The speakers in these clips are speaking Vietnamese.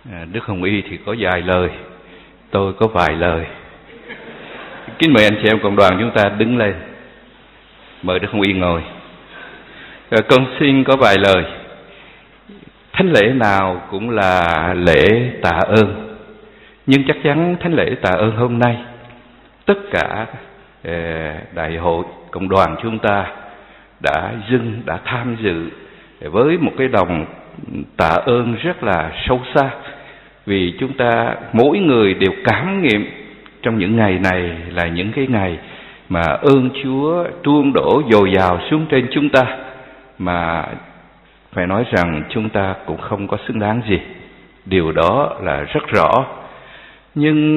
Đức Hồng Y thì có vài lời, tôi có vài lời. Kính mời anh chị em cộng đoàn chúng ta đứng lên. Mời Đức Hồng Y ngồi. Con xin có vài lời. Thánh lễ nào cũng là lễ tạ ơn, nhưng chắc chắn thánh lễ tạ ơn hôm nay tất cả đại hội cộng đoàn chúng ta đã tham dự với một cái lòng tạ ơn rất là sâu xa, vì chúng ta mỗi người đều cảm nghiệm trong những ngày này là những cái ngày mà ơn Chúa tuôn đổ dồi dào xuống trên chúng ta, mà phải nói rằng chúng ta cũng không có xứng đáng gì. Điều đó là rất rõ. Nhưng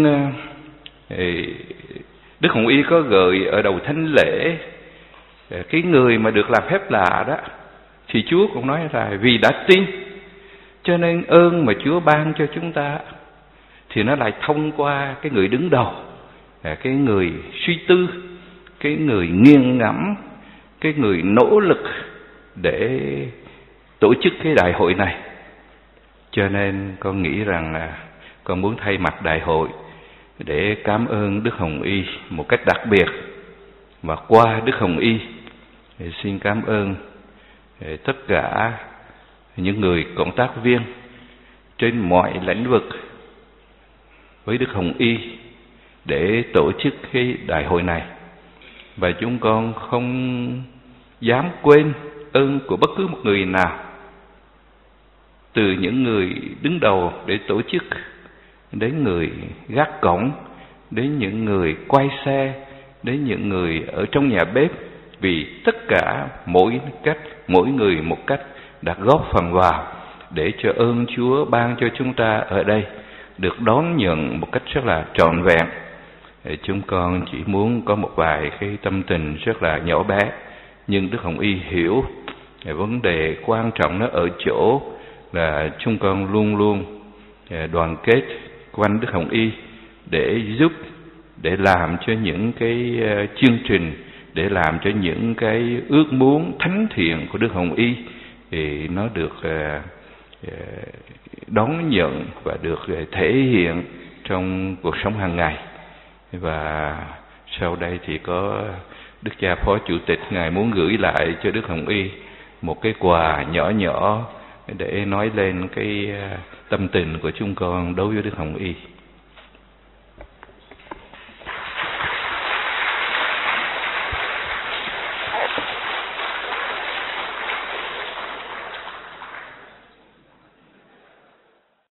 Đức Hồng Y có gợi ở đầu thánh lễ, cái người mà được làm phép lạ đó, thì Chúa cũng nói là vì đã tin cho nên ơn mà Chúa ban cho chúng ta thì nó lại thông qua cái người đứng đầu, cái người suy tư, cái người nghiêng ngẫm, cái người nỗ lực để tổ chức cái đại hội này. Cho nên con nghĩ rằng con muốn thay mặt đại hội để cảm ơn Đức Hồng Y một cách đặc biệt, và qua Đức Hồng Y xin cảm ơn tất cả những người cộng tác viên trên mọi lĩnh vực với Đức Hồng Y để tổ chức cái đại hội này. Và chúng con không dám quên ơn của bất cứ một người nào, từ những người đứng đầu để tổ chức, đến người gác cổng, đến những người quay xe, đến những người ở trong nhà bếp, vì tất cả mỗi người một cách đã góp phần vào để cho ơn Chúa ban cho chúng ta ở đây được đón nhận một cách rất là trọn vẹn. Chúng con chỉ muốn có một vài cái tâm tình rất là nhỏ bé, nhưng Đức Hồng Y hiểu vấn đề quan trọng nó ở chỗ là chúng con luôn luôn đoàn kết quanh Đức Hồng Y để giúp, để làm cho những cái chương trình, để làm cho những cái ước muốn thánh thiện của Đức Hồng Y thì nó được đón nhận và được thể hiện trong cuộc sống hàng ngày. Và sau đây thì có Đức cha Phó Chủ tịch, Ngài muốn gửi lại cho Đức Hồng Y một cái quà nhỏ nhỏ để nói lên cái tâm tình của chúng con đối với Đức Hồng Y.